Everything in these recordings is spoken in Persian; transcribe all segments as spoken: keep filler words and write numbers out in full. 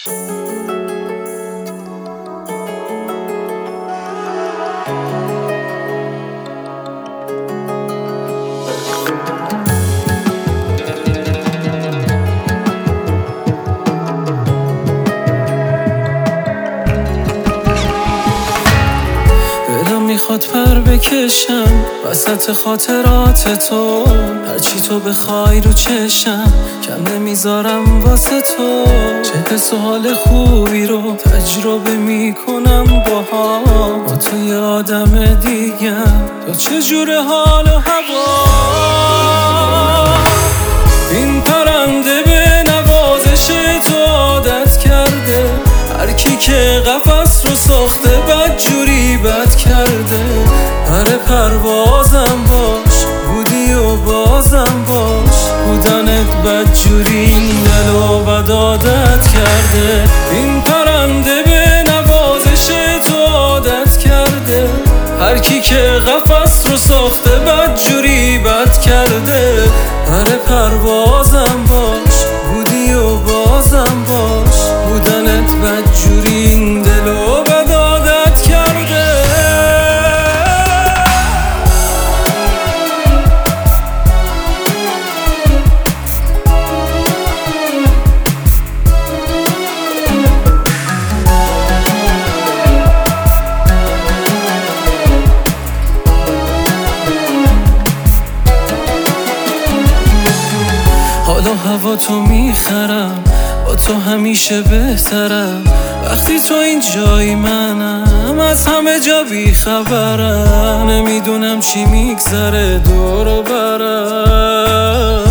میخواد پر بکشم وسط خاطرات تو، هرچی تو بخوای رو چشم کم نمیذارم واسه تو. چه حس و حال خوبی رو تجربه میکنم باها، با تو یه آدم دیگم، تو چجور حال و هوا. این پرنده به نوازش تو عادت کرده، هر کی که قفس رو ساخته بدجوری بد کرده. هر پروازم باش بودی و بازم باش، بودنت بدجوری این دل و بد عادت کرده. این پرنده به نوازش تو عادت کرده، هر کی که قفس رو ساخته بدجوری بد کرده. هر پروازم باش بودی و بازم باش، بودنت بدجوری این دل و بد عادت کرده. حالا هوا تو میخرم، با تو همیشه بهترم. وقتی تو این جایی منم از همه جا بیخبرم، نمیدونم چی میگذره دور و برم.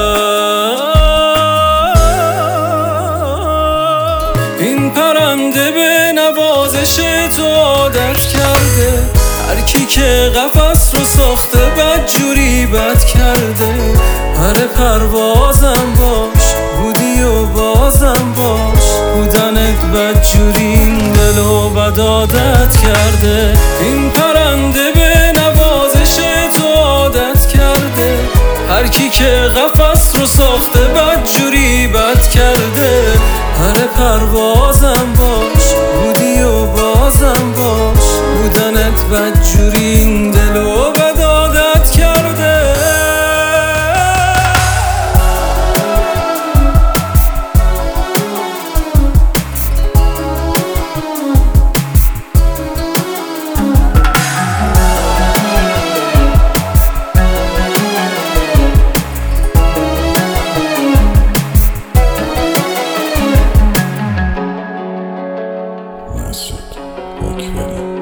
این پرنده به نوازش تو عادت کرده، هر کی که قفس رو ساخته بدجوری بد کرده. هر پروازم باش بودی و بازم باش، بودنت بدجوری این دل و بد عادت کرده. این پرنده به نوازش تو عادت کرده، هر کی که قفس رو ساخته بدجوری بد کرده. هر پروازم باش بودی و بازم باش، بودنت بدجوری این دل و بد عادت کرده. Masud Akbari.